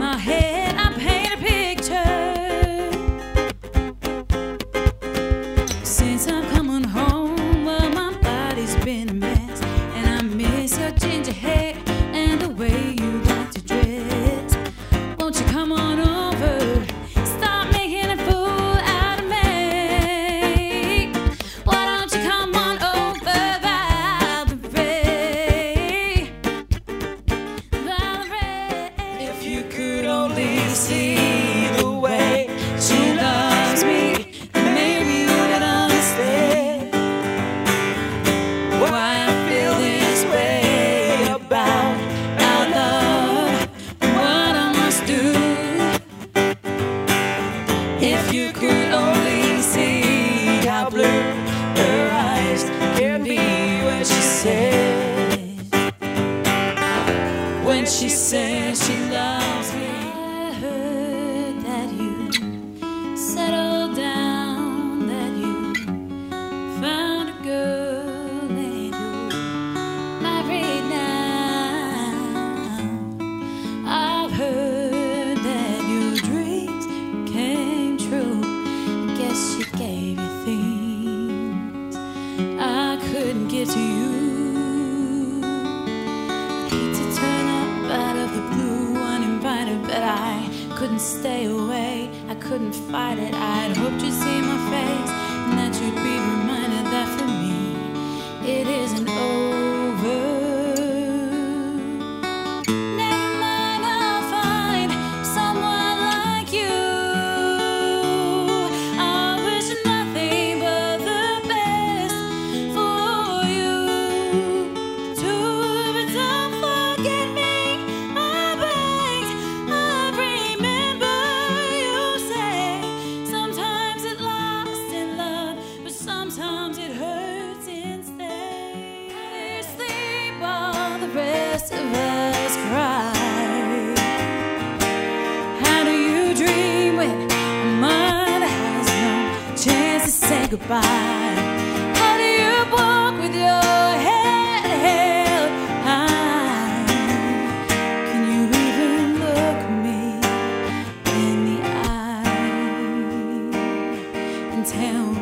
my head I paint a picture. Since I'm coming home, well, my body's been a mess, and I miss your ginger hair and the way you like to dress. Won't you come on over? Stop making a fool out of me. Why don't you come on over, Valerie? Valerie, if you could only see the way she loves me, then maybe you would understand why I feel this way about our love and what I must do. If you could only see how blue her eyes can be when she says she loves me. I heard that you settled down, that you found a girl and you're married now. I've heard that your dreams came true. I guess she gave you things I couldn't give to you. I'd hate to turn up out of the blue uninvited, but I couldn't stay away. I couldn't fight it. I'd hoped you'd see my face and that you'd be reminded that for me it isn't over. Never mind, I'll find someone like you. I wish nothing but the best for you too, but don't forget me. I beg, I remember you say sometimes it lasts in love, but sometimes it hurts instead. You sleep while the rest of us cry. How do you dream when a mind has no chance to say goodbye? How do you walk with your head held high? Can you even look me in the eye and tell